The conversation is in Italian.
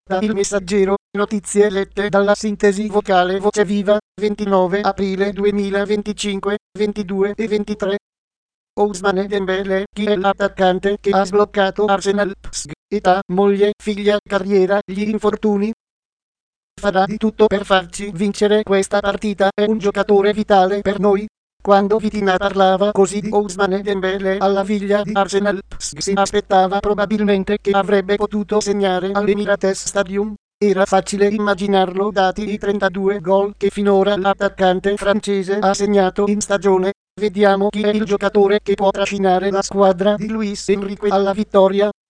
Da Il Messaggero, notizie lette dalla sintesi vocale Voce Viva, 29 aprile 2025, 22 e 23. Ousmane Dembélé, chi è l'attaccante che ha sbloccato Arsenal? PSG, età, moglie, figlia, carriera, gli infortuni. Farà di tutto per farci vincere questa partita, è un giocatore vitale per noi. Quando Vitina parlava così di Ousmane Dembélé alla figlia di Arsenal, PSG si aspettava probabilmente che avrebbe potuto segnare all'Emirates Stadium. Era facile immaginarlo dati i 32 gol che finora l'attaccante francese ha segnato in stagione. Vediamo chi è il giocatore che può trascinare la squadra di Luis Enrique alla vittoria.